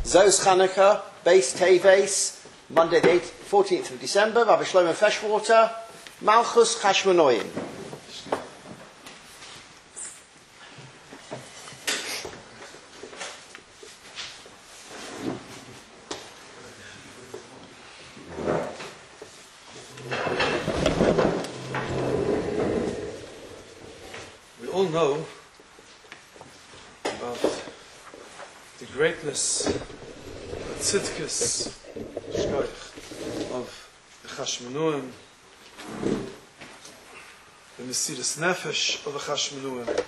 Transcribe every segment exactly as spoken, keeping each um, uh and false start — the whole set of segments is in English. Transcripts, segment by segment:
Zos Chanukah, Beis Teves, Monday the fourteenth of December, Rabbi Shlomo Freshwater, Malchus Chashmonoim. We all know about the greatness, the tzidkus of the Chashmonuim, the Mesiras Nefesh of the Chashmonuim.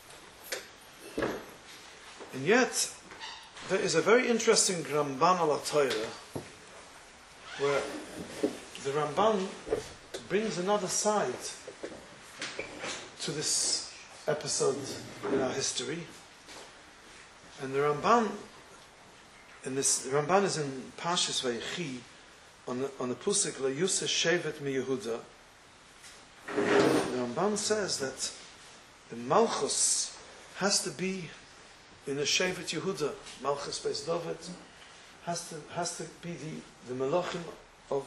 And yet, there is a very interesting Ramban al HaTorah, where the Ramban brings another side to this episode in our history. And the Ramban, in this, the Ramban is in Parshas Vayechi, on the, on the Pusik, La Yuseh Shevet Mi Yehuda. The Ramban says that the Malchus has to be in the Shevet Yehuda. Malchus Beis David has to has to be the, the Melachim of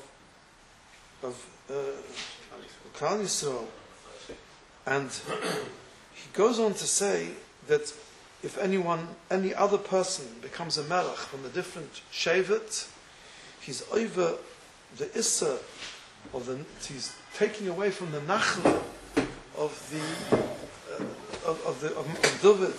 of uh, Klal Yisrael. And he goes on to say that if anyone, any other person becomes a melech from a different shevet, he's over the issa of the, he's taking away from the nachla of the uh, of, of the of, of David.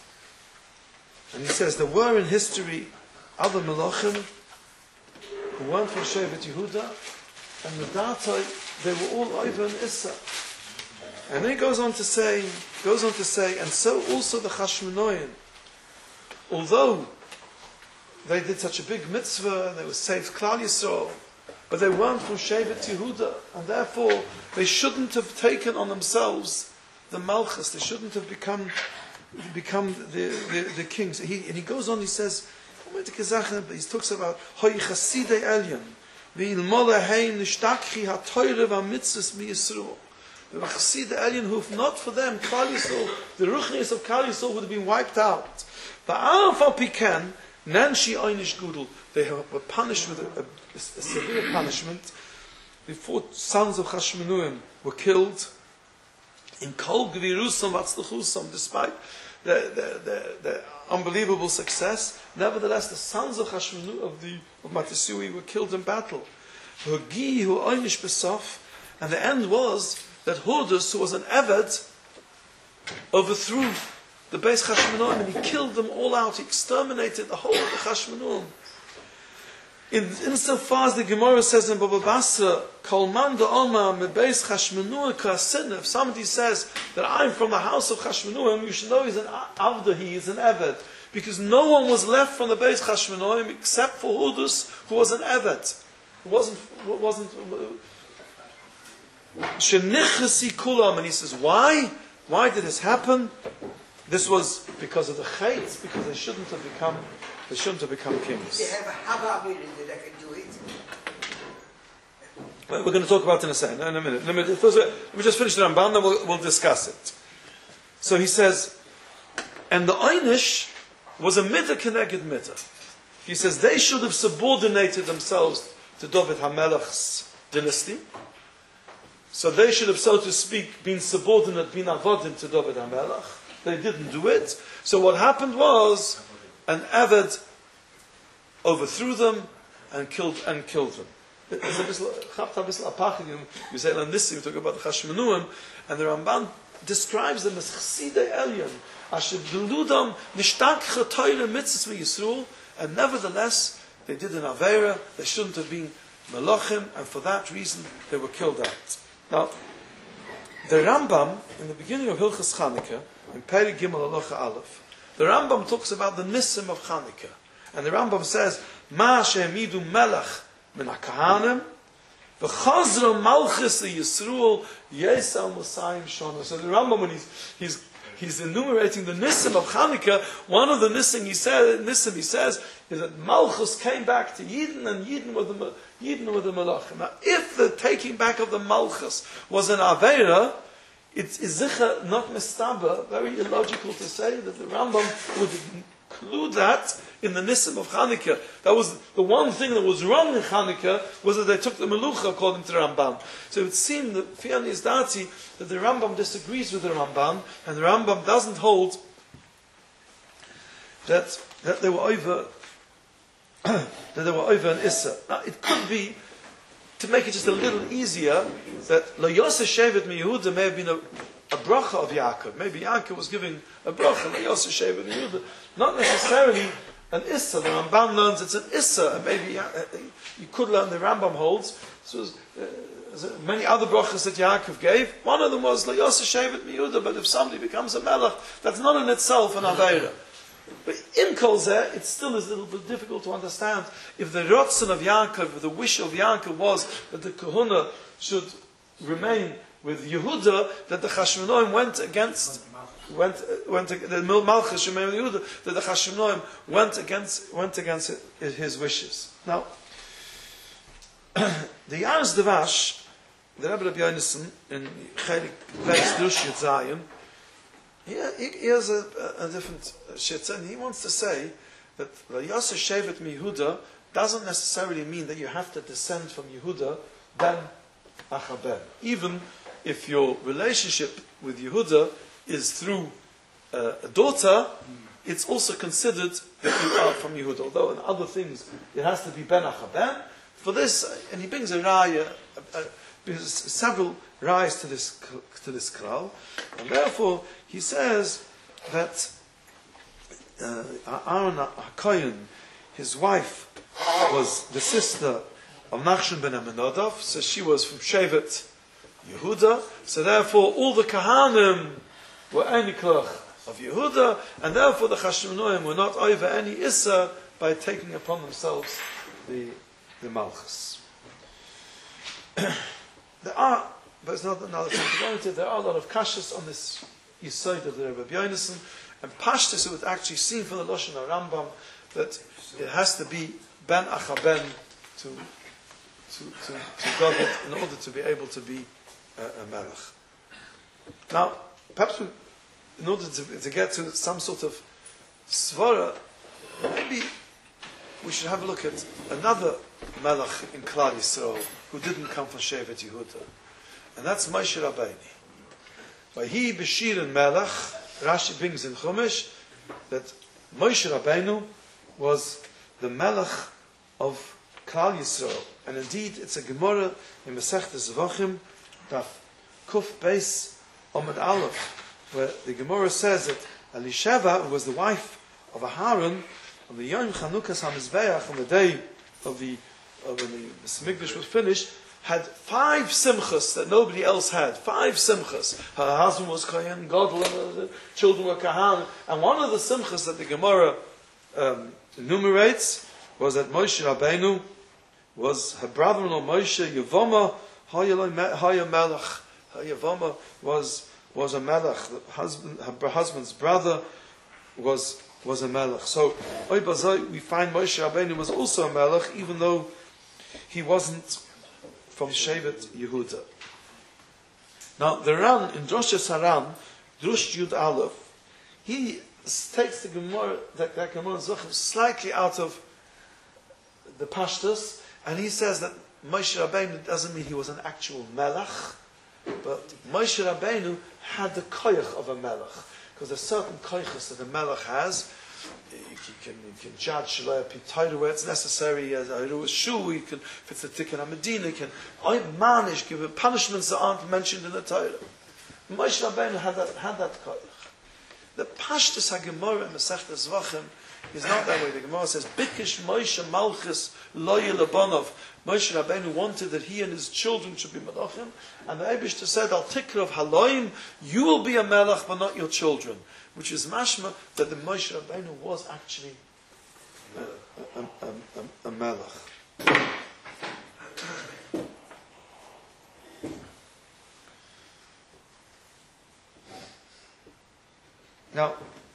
And he says there were in history other melachim who weren't from shevet Yehuda, and the Datai, they were all over an issa. And then he goes on to say, goes on to say, and so also the Chashmonoim, although they did such a big mitzvah, and they were saved Klal Yisrael, but they weren't from Shevet Yehuda, and therefore they shouldn't have taken on themselves the Malchus. They shouldn't have become become the the, the kings. He, and he goes on. He says, he talks about Hoy Chasidei Elyon, v'ilmole hein nishtakchi ha'toyre v'mitzvos mi Yisrael. The Chasidei Elyon, who if not for them, Klal Yisrael, the Ruchnius of Klal Yisrael would have been wiped out. But Arafal Piken, Nanshi Einish Gudel, they were punished with a, a, a severe punishment. The four sons of Chashmonuim were killed in Kol Gvirusam Vatzluchusam, despite the, the, the, the unbelievable success. Nevertheless, the sons of Chashmonuim, of the of Matasui, were killed in battle. Hagi Hu Einish Besof, and the end was that Hordus, who was an Eved, overthrew the Beis Chashmonuim, and he killed them all out. He exterminated the whole of the Chashmonuim. In insofar as the Gemara says in Baba Basra, Kol man da'oma me Beis Chashmonuim k'asin, if somebody says that I'm from the house of Chashmonuim, you should know he's an Avda, he is an Eved. Because no one was left from the Beis Chashmonuim except for Hordus, who was an Eved. Who wasn't, wasn't, Shenichasi kulam, and he says, why? Why did this happen? This was because of the chaitz, because they shouldn't have become, they shouldn't have become kings. They have a haba that I can do it. Well, we're going to talk about it in a second, in a minute. In a minute. First, let me just finish the Ramban, then we'll, we'll discuss it. So he says, and the Einish was a midah keneged midah. He says they should have subordinated themselves to David HaMelech's dynasty. So they should have, so to speak, been subordinate, been avodim to David HaMelech. They didn't do it. So what happened was, an Eved overthrew them and killed and killed them. There's a bit of you say like this, you talk about the Chashmonuim, and the Ramban describes them as Chasidei Elyon, Asher Deludam Nishtak Chatoyre Mitzvos Yisrael, and nevertheless they did an Aveira. They shouldn't have been Melachim, and for that reason they were killed out. Now, the Rambam, in the beginning of Hilchas Chanukah, in Perek Gimel Halacha Aleph, the Rambam talks about the Nisim of Chanukah. And the Rambam says, Ma she'emidu melech min ha'kahanim, v'chazra malchus Yisrael, yesal musayim shona. So the Rambam, when he's, he's, he's enumerating the Nisim of Chanukah, one of the Nisim he, said, Nisim he says is that Malchus came back to Yidden, and Yidden were the, Yidden were the Malachim. Now, if the taking back of the Malchus was an Aveira, it's Zicha not Mestaba, very illogical to say that the Rambam would include that in the Nisim of Chanukah. That was the one thing that was wrong in Chanukah, was that they took the Melucha according to the Rambam. So it would seem that Fiani is Dati, that the Rambam disagrees with the Rambam, and the Rambam doesn't hold that that they were over that they were over an Issa. Now it could be, to make it just a little easier, that Lo Yosef Shevet Mi Yehuda may have been a, a bracha of Yaakov. Maybe Yaakov was giving a bracha, Lo Yosef Shevet Mi Yehuda. Not necessarily an Issa. The Rambam learns it's an Issa, and maybe uh, you could learn the Rambam holds. So uh, many other brachas that Yaakov gave. One of them was Lo Yosef Shevet Mi Yehuda, but if somebody becomes a melech, that's not in itself an Aveira. But in Kol Zeh, it still is a little bit difficult to understand if the Ratzon of Yaakov, the wish of Yaakov was that the Kahuna should remain with Yehuda, that the Chashmonaim went against, went, went, the Malchus remained with Yehuda, that the Chashmonaim went against, went against his wishes. Now, the Yaz Devash, the Rebbe Rabbi Yonason, in Chelik Beis Drush Yitzayin, He, he, he has a, a, a different shitza, and he wants to say that Yosef Shevet Mi Yehuda doesn't necessarily mean that you have to descend from Yehuda ben Achaben. Even if your relationship with Yehuda is through uh, a daughter, it's also considered that you are from Yehuda. Although in other things it has to be ben Achaben. For this, and he brings a raya, uh, uh, several rayas to this to this kral, and therefore he says that uh, Aaron HaKohen, his wife, was the sister of Nachshon ben Aminadab, so she was from Shevet Yehuda, so therefore all the Kahanim were Eniklach of Yehuda, and therefore the Chashmonaim were not over any Issa by taking upon themselves the, the Malchus. There are, but it's not another thing to go into, there are a lot of kashas on this Yisod of the Rebbe Yonason, and Pashtus, it would actually seem from the Lashon HaRambam that it has to be Ben Achaben to to, to, to David in order to be able to be a, a Melech. Now, perhaps we, in order to, to get to some sort of Svara, maybe we should have a look at another Melech in Klal Yisrael who didn't come from Shevet Yehuda, and that's Moshe Rabbeinu. By he Bashir and Melech, Rashi brings in Chumash that Moshe Rabbeinu was the Melech of Klal Yisrael, and indeed it's a Gemara in Masechtas Zvachim, Daf Kuf Beis Omid Aleph, where the Gemara says that Elisheva, who was the wife of Aharon, on the Yom Chanukas HaMizbeach, on the day of the of when the Mikdash was finished, had five simchas that nobody else had. Five simchas. Her husband was Kohen Gadol, the children were Kahan. And one of the simchas that the Gemara um, enumerates was that Moshe Rabbeinu was her brother-in-law Moshe Yevama Haya Melech. Her Yevama was was a Melech. The husband, her husband's brother was was a Melech. So we find Moshe Rabbeinu was also a Melech, even though he wasn't from Shevet Yehuda. Now, the Ran, in Droshes Haran, Drush Yud Aleph, he takes the Gemara, that, that Gemara Zochim, slightly out of the Pashtus, and he says that Moshe Rabbeinu doesn't mean he was an actual Melech, but Moshe Rabbeinu had the koyach of a Melech, because there's certain koyachs that a Melech has. You can, you can judge Shalai where it's necessary, as a Shu, you can, if it's a Tikkun HaMedina, you can manish, give punishments that aren't mentioned in the Torah. Moshe Rabbeinu had that, had that koyach. The Pashtus HaGemara in Masechtas Zvachim is not that way. The Gemara says, Bikish Moshe Malchus Lo Yelabonov. Moshe Rabbeinu wanted that he and his children should be Melachim, and the Eibishter said, Al Tikrav Haloim, you will be a Melech, but not your children. Which is mashma that the Moshe Rabbeinu was actually a, a, a, a, a Melech. Now,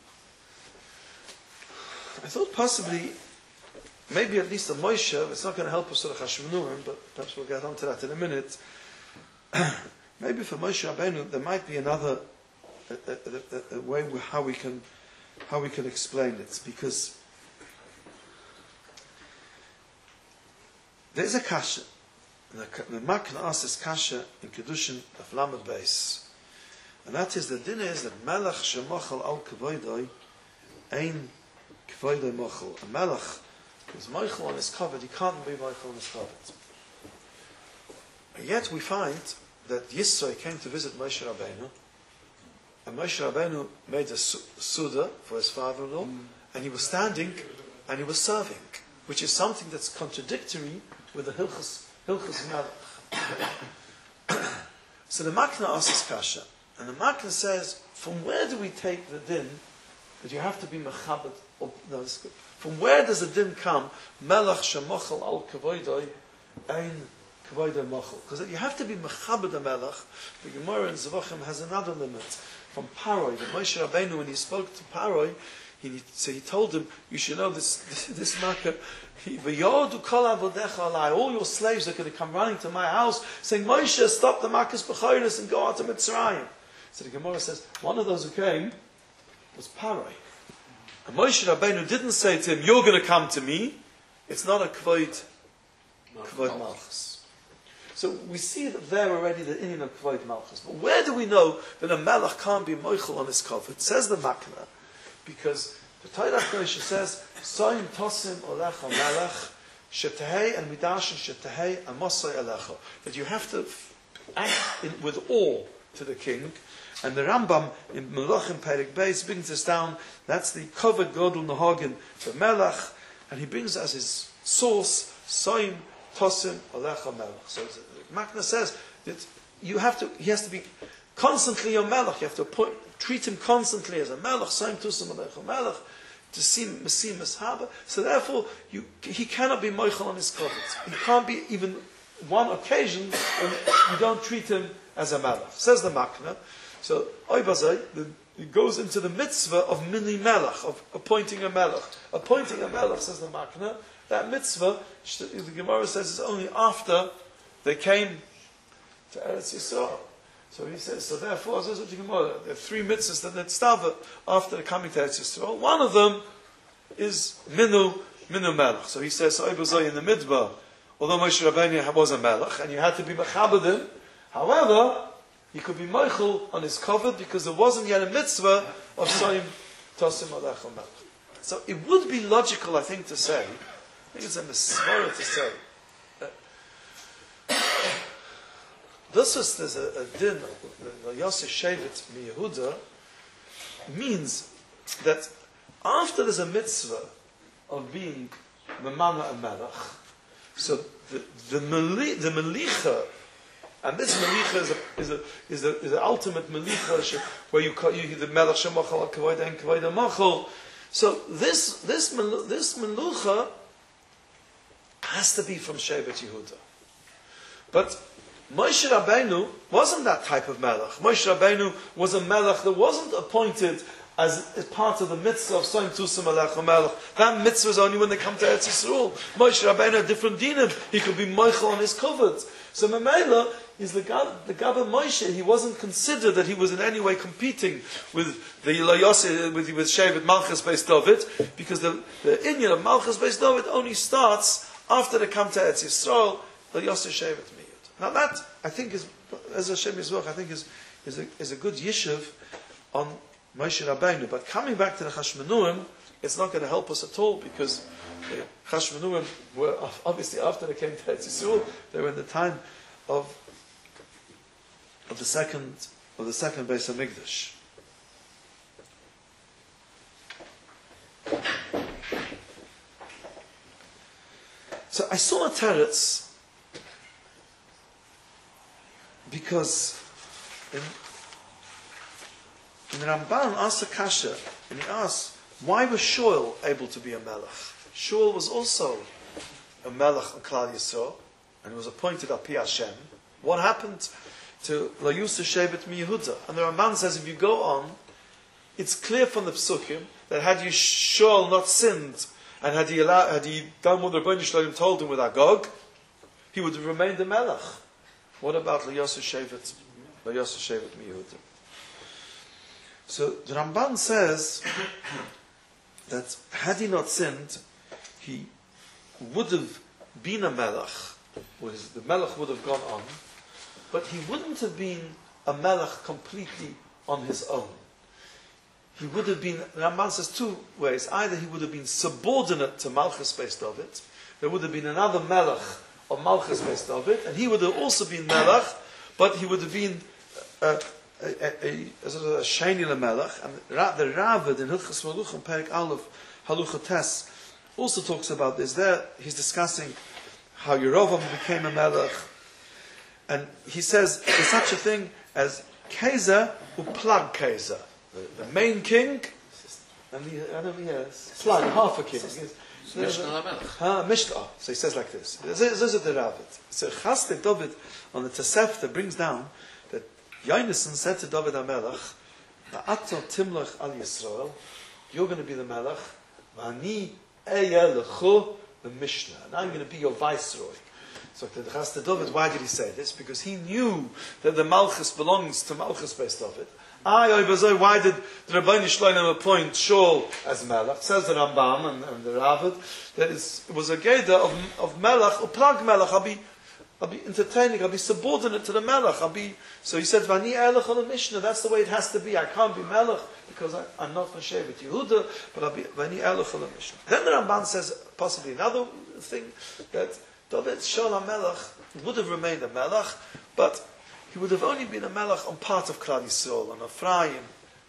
I thought possibly, maybe at least a Moshe, it's not going to help us with the Chashmonaim, but perhaps we'll get on to that in a minute. maybe for Moshe Rabbeinu there might be another a, a, a, a way how we can how we can explain it, because there's a kasha. The, the Makna asks this kasha in Kedushin of Lamed Beis, and that is the din is that Melech shemachal al kavoidoi ein kavoidoi machal. A Melech who's machal on his covered, he can't be machal on his covered. And yet we find that Yisro came to visit Moshe Rabbeinu, and Moshe Rabbeinu made a suda for his father-in-law, mm. and he was standing and he was serving, which is something that's contradictory with the Hilchos Hilchos Melech. So the Makna asks kasha, and the Makna says, from where do we take the din that you have to be mechabed? No, from where does the din come? Melech shemochel al kavoidoi ein kavoidoi mochel. Because you have to be mechabed a melech. The Gemara in Zvachim has another limit. From Paroi, that Moshe Rabbeinu, when he spoke to Paroi, he, so he told him, you should know this this, this matter. All your slaves are going to come running to my house, saying, Moshe, stop the Makas B'chayris and go out to Mitzrayim. So the Gemara says, one of those who came was Paroi. And Moshe Rabbeinu didn't say to him, you're going to come to me. It's not a Kvoid, Kvoid Malchus. So we see that there already the Indian of Kvoid Malchus. But where do we know that a Melech can't be Moichel on his cover? It says the Makna, because the Torah Kodesh says, Soim Tosim Olecha Melech, Shetehei and Midashin Shetehei Amosai Elecha. That you have to act in, with awe to the king. And the Rambam in Melachim Perek Beis brings this down. That's the covered Godel Nahagin for Melech, and he brings as his source Soim Tosim Olecha Melech. So Makna says that you have to, he has to be constantly your Melech. You have to put, treat him constantly as a Melech. Soim Tosim Olecha Melech. To see Mesim Meshaba. So therefore, you, he cannot be Moichel on his covet. He can't be even one occasion when you don't treat him as a Melech. Says the Makna. So, Oibazai, it goes into the mitzvah of Mini Melech, of appointing a Melech. Appointing a Melech, says the Makna, that mitzvah, the Gemara says, is only after they came to Eretz Yisrael. So he says, so therefore, says the Gemara, there are three mitzvahs that netztava after the coming to Eretz Yisrael. One of them is Minu, Minu Melech. So he says, so Oibazai in the Midbar, although Moshe Rabbeinu was a Melech, and you had to be Mechabedim, however, he could be Moichel on his covered because there wasn't yet a mitzvah of Soim Tosim Alecha Melech. So it would be logical, I think, to say, I think it's a misvara to say, this is there's a, a din, the Yosef Shevet Mi Yehuda, means that after there's a mitzvah of being Memana and Melech, so the the, meli, the Melicha, and this Melicha is a is a is a is the ultimate Melicha where you call you the Melech Shemachal Kavoida and Kavoida Machal. So this this this Melucha has to be from Shevet Yehuda, but Moshe Rabbeinu wasn't that type of Melech. Moshe Rabbeinu was a Melech that wasn't appointed as, as part of the mitzvah of Soim Tusim Alecha Melech. That mitzvah is only when they come to Eretz Yisrael. Moshe Rabbeinu had different dinim. He could be Moichel on his covered. So Mamela is the God, the God of Moshe. He wasn't considered that he was in any way competing with the Ilayose, with, with Shevet Malchus Beis David, because the, the Inyan of Malchus Beis David only starts after they come to Eretz Yisrael, Ilayose Shevet Miyud. Now that, I think, is, as Hashem Yisroch, I think is, is, a, is a good yishuv on Moshe Rabbeinu. But coming back to the Chashmonuim, it's not going to help us at all, because the Chashmonuim were obviously after they came to Eretz Yisrael, they were in the time of of the second of the second Beis Hamikdash. So I saw a teretz because in, in Ramban asked a kasha, and he asked, why was Shaul able to be a melech? Shaul was also a melech on Klal Yisrael, and he was appointed Api Hashem. What happened to La Yusa Shevet Mi Yehuda? And the Ramban says, if you go on, it's clear from the Psukim that had you Shaul not sinned, and had he allowed, had he done what the Rebbeinu Shalom told him with Agog, he would have remained a melech. What about La Yusa Shevet Lo Yosef Shevet Yehuda. So the Ramban says that had he not sinned, he would have been a melech, or his, the melech would have gone on, but he wouldn't have been a melech completely on his own. He would have been, Ramban says two ways. Either he would have been subordinate to Malchus Beis David, there would have been another melech of Malchus Beis David, and he would have also been melech, but he would have been uh, a, a, a, a sheni lemelech. And the Ravad in Hilchas Meluchim Perek Aleph Halucha Tes also talks about this. There he's discussing how Yerovam became a melech, and he says there's such a thing as Kaiser who plug Kaiser, the, the main king, and the, I don't know, yes, plug half a king. Mishnah Lamelech. Ah, Mishnah. So he says like this. This is the Ravid. So Chasdei David on the Tosefta brings down that Yonasan said to David HaMelech, "Va'ato timlach al Yisrael, you're going to be the Melech, v'ani eya lechu the Mishnah, and I'm going to be your viceroy." So the Chasdei David, why did he say this? Because he knew that the Malchus belongs to Malchus Beis David. I, why did the Rabbeinu Shlomo appoint Shaul as Melech? Says the Rambam and, and the Ravid that it was a geda of, of Melech, or plag Melech. I'll be, I'll be entertaining. I'll be subordinate to the Melech. I'll be. So he said, "Vani Elech on the Mishnah." That's the way it has to be. I can't be Melech because I, I'm not from Shevet Yehuda, but I'll be Vani Elech on the Mishnah. Then the Ramban says possibly another thing that David Shaul HaMelech would have remained a Melech, but he would have only been a melech on part of Klal Yisrael, on Ephraim,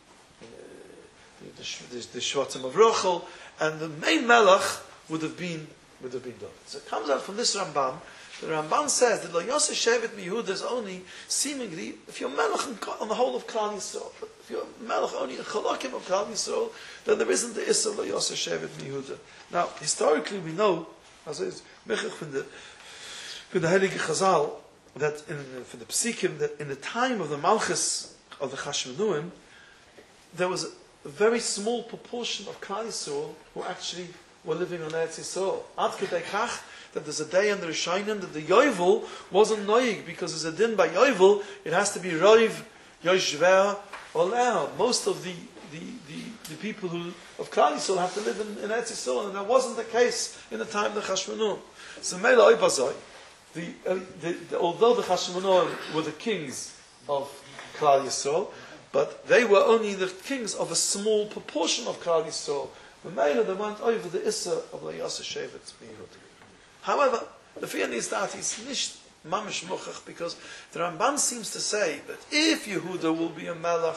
the, the, the, the Shvatim of Rochel, and the main melech would have been would have been David. So it comes out from this Rambam. The Rambam says that Lo Yosef Shevet Yehuda is only seemingly if you're melech on the whole of Klal Yisrael. But if you're melech only in Chalakim of Klal Yisrael, then there isn't the Issa Lo Yosef Shevet Yehuda. Now, historically, we know, as is Mechach from the from the Heilige Chazal, that in, for the Psikim, that in the time of the Malchus of the Chashmonuim, there was a very small proportion of Klal Yisrael who actually were living on Eretz Yisrael. Ad kedei kach, that there's a day in the Rishonim that the Yovel wasn't noig, because there's a din by Yovel, it has to be Roiv, Yoshver, or Leo. Most of the, the, the, the people who of Klal Yisrael have to live in, in Eretz Yisrael, and that wasn't the case in the time of the Chashmonuim. So Mela Oibazoi, The, uh, the, the, although the Chashmonaim were the kings of Klal Yisrael, but they were only the kings of a small proportion of Klal Yisrael. The Mela, they went over the Issa of Lo Yosef Shevet Yehuda. However, the fear is that is nicht mamish mochach, because the Ramban seems to say that if Yehuda will be a melech,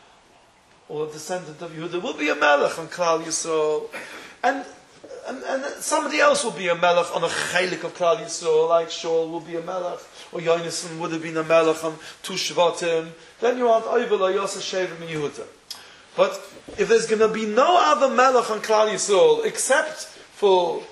or a descendant of Yehuda will be a melech on Klal Yisrael, and And, and somebody else will be a melech on a chelik of Klal Yisrael, like Shaul will be a melech, or Yonasan would have been a melech on two Shvatim. Then you want Oivel or Yosef Shevet Yehuda. But if there's going to be no other melech on Klal Yisrael except for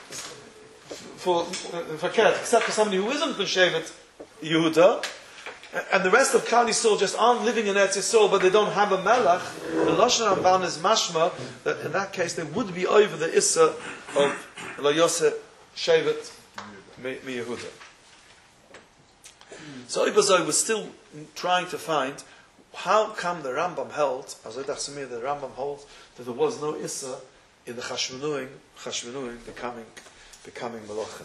for for except for somebody who isn't from Shevet Yehuda, and the rest of Klal Yisrael just aren't living in Eretz Yisrael, but they don't have a melech, the Lashon Ramban is mashma that in that case they would be over the Issa of Lo Yosef Shevet Yehuda. So Ibazoi was still trying to find how come the Rambam held, as I Samir, the Rambam holds that there was no Issa in the Chashmonuim, Chashmonuim becoming becoming Malachim.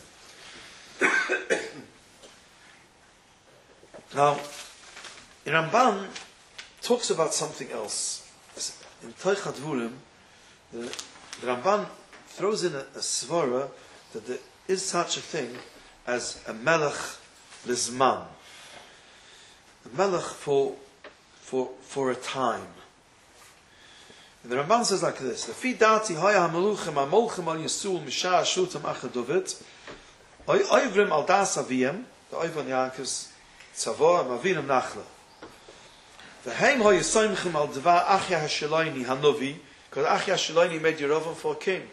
Now, in Ramban talks about something else. In Toich HaDvurim, the, the Ramban throws in a, a svara that there is such a thing as a melech lizman, a melech for for for a time. And the Ramban says like this: "Lefi dati haya hameluchem amolchem al Yisrael mishah shutam achadovit, oy oyvrim al das aviem, the oyvan Yankov's Tzavor Mavinam Nachla. The Haim Hoy Yisoimchim al Dvar Achya Hashiloini Hanovi, because Achya Hashiloini made Yerovam for a king.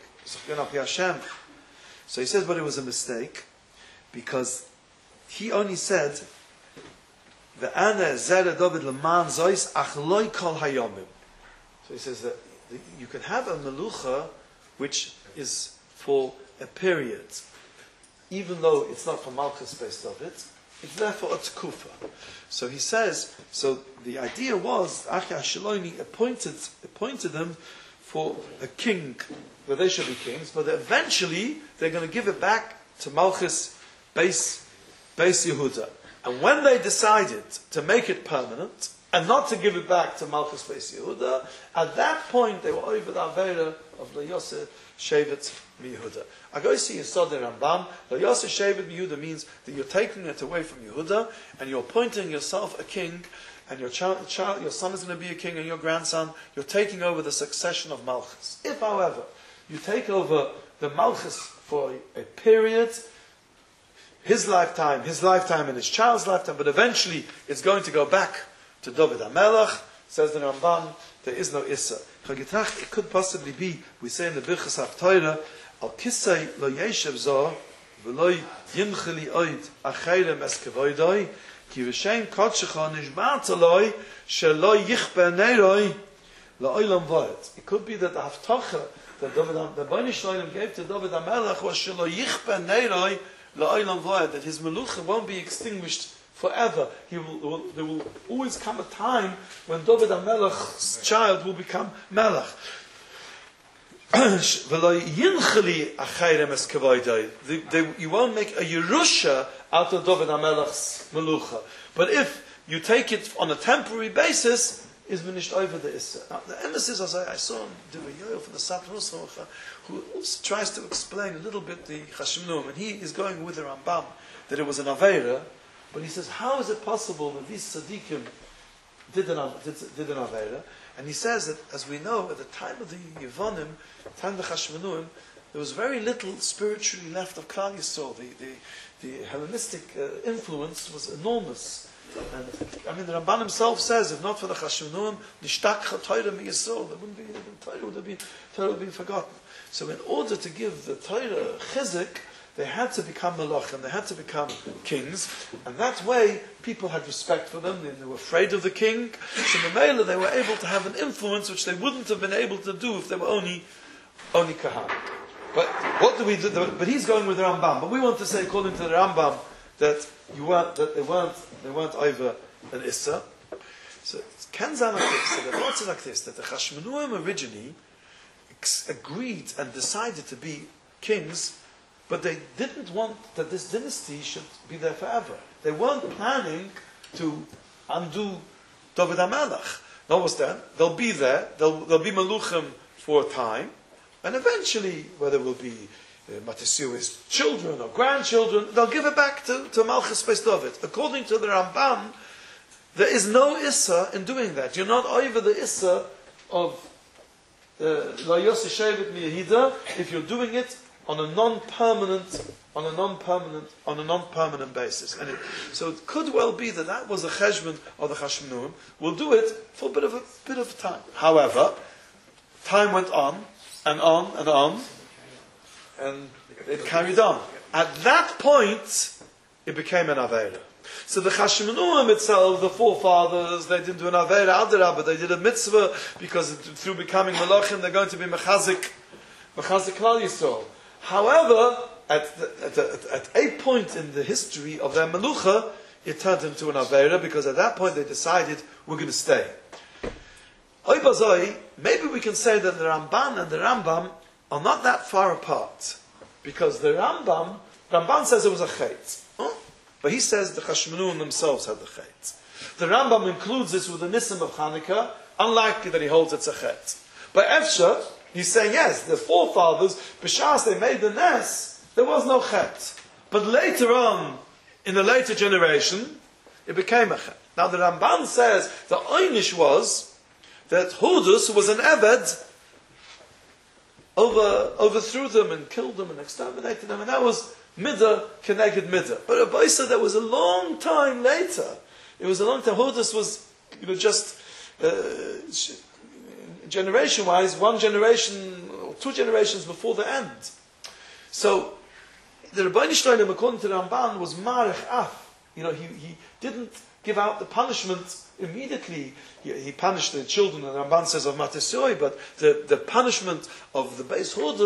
So he says, but it was a mistake, because he only said, the Ana Zera David Leman Zois Achloi Kol Hayomim. So he says that you can have a melucha which is for a period, even though it's not for Malchus Beis David. It's therefore a tkufa. So he says, so the idea was, Achi HaShaloni appointed, appointed them for a king, where they should be kings, but eventually they're going to give it back to Malchus Beis, Beis Yehuda. And when they decided to make it permanent, and not to give it back to Malchus Beis Yehuda, at that point they were over the Avera of Le Yosef Shevet Yehuda. I go see Yesod Rambam. Le Yosef Shevet Yehuda means that you're taking it away from Yehuda, and you're appointing yourself a king, and your child, child, your son is going to be a king, and your grandson, you're taking over the succession of Malchus. If, however, you take over the Malchus for a, a period, his lifetime, his lifetime and his child's lifetime, but eventually it's going to go back to David HaMelech, says the Ramban, there is no Issa. It could possibly be, we say in the Birchas HaTorah, Al Kisei lo yeshev zo, v'lo yimcheli oid acheirem es kevoidoi, ki v'shem kodshecha nishbat aloi, shelo yichbe neiroi, la'olam v'od. It could be that the Haftacha that David, the Bnei Shloim gave to David HaMelech was shelo yichbe neiroi, la'olam v'od, that his melucha won't be extinguished forever. He will, will, there will always come a time when David HaMelech's child will become Melech. You won't make a Yerusha out of David HaMelech's Melucha. But if you take it on a temporary basis, is finished over the Issa. Now, the emphasis, as I, I saw him do a Yoel from the Satmar Nusach, who also tries to explain a little bit the Chashmonum, and he is going with the Rambam that it was an Aveira. But he says, how is it possible that these tzaddikim did an, did, did an Aveira? And he says that, as we know, at the time of the Yevonim, time of the Chashmonuim, there was very little spiritually left of Klal Yisrael. The, the, the Hellenistic uh, influence was enormous. And I mean, the Ramban himself says, if not for the Chashmonuim, Nishtach Torah mi Yisrael, there wouldn't be, the Torah would have been, Torah would have been forgotten. So in order to give the Torah chizik, they had to become malachim, they had to become kings, and that way people had respect for them, they, they were afraid of the king, so Mamela they were able to have an influence which they wouldn't have been able to do if they were only only Kahan. But what do we do? But he's going with the Rambam. But we want to say, according to the Rambam, that you weren't that they weren't they weren't over an Issa. So Kenzan like this, so the thoughts like this, that the Chashmonuim originally ex- agreed and decided to be kings. But they didn't want that this dynasty should be there forever. They weren't planning to undo David HaMelech. Notwithstanding, they'll be there, they'll, they'll be Meluchim for a time, and eventually, whether it will be uh, Matisiu's children or grandchildren, they'll give it back to, to Malchus Beis David. According to the Rambam, there is no Issa in doing that. You're not over the Issa of La Yosef Shevet Yehuda if you're doing it on a non-permanent, on a non-permanent, on a non-permanent basis, and it, so it could well be that that was the cheshbon of the Chashmonuim. We'll do it for a bit of a bit of time. However, time went on and on and on, and it carried on. At that point, it became an aveira. So the Chashmonuim itself, the forefathers, they didn't do an aveira adarabah, they did a mitzvah because through becoming malachim, they're going to be mechazik, mechazik Klal Yisrael. However, at, the, at, the, at a point in the history of their Melucha, it turned into an Aveira, because at that point they decided, we're going to stay. Oibazoi, maybe we can say that the Ramban and the Rambam are not that far apart. Because the Rambam, Ramban says it was a chait. Huh? But he says the Chashmonuim themselves had the chait. The Rambam includes this with the Nisim of Hanukkah, unlikely that he holds it's a chait. But Efsha, he's saying, yes, the forefathers, B'shas, they made the Nes, there was no chet. But later on, in the later generation, it became a chet. Now the Ramban says, the Einish was, that Hudus was an Eved, over, overthrew them and killed them and exterminated them, and that was Midah Keneged Midah. But Rabbi said that was a long time later. It was a long time. Hudus was, you know, just, uh, generation-wise, one generation or two generations before the end. So, the Rebbeinu Shloim, according to the Ramban, was Marich Af. You know, he, he didn't give out the punishment immediately. He, he punished the children, and the Ramban says of Matisioi, but the, the punishment of the Beis Hudus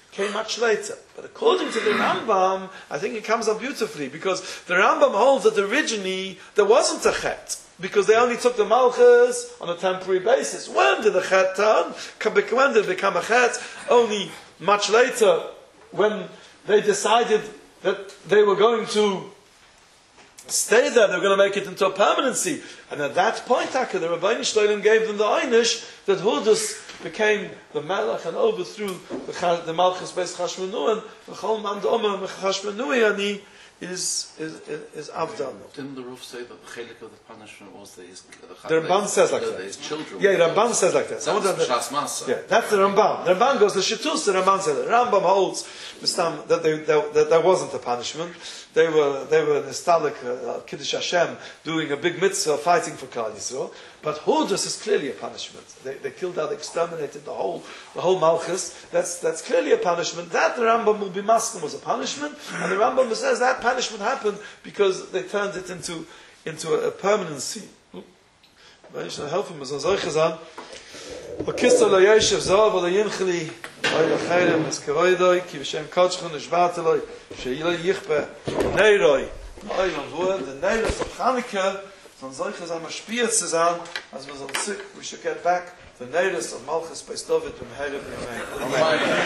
came much later. But according to the Rambam, I think it comes out beautifully, because the Rambam holds that originally there wasn't a chet, because they only took the malchus on a temporary basis. When did the chet turn? When did it become a chet? Only much later, when they decided that they were going to stay there, they were going to make it into a permanency. And at that point, Taka, the Rabbeinu Shloim gave them the einish that Hudus became the Melech and overthrew the, the Malchus Beis Chashmonuan, the Chol Man Domer Chashmonuani is is is, is Avdan. Didn't the Ruf say that the chelik of the punishment was that his the Ramban says like that. His children. Yeah, the Ramban says like that. That's the Shas Masa. Yeah, that's the Ramban. The Ramban goes the Shitus. The Ramban says that. Rambam holds that they, that, that there wasn't a punishment. They were they were nostalgic uh, Kiddush Hashem doing a big mitzvah fighting for Klal Yisrael. But Hudus is clearly a punishment. They, they killed out, exterminated the whole the whole Malchus. That's that's clearly a punishment. That the Rambam will be masking was a punishment, and the Rambam says that punishment happened because they turned it into into a, a permanency. I should help him as a zoichazan. Okista lo yeshev zav lo yinchli ay khairem es kavoidoi ki b'shem kodshchon nishbateloi sheilo yichbe neiroi ay man word the neiros of Chanukah son zoichazan mashpiyat zezan as was on sick we should get back the neiros of Malchus Beis David from Hereb Amen.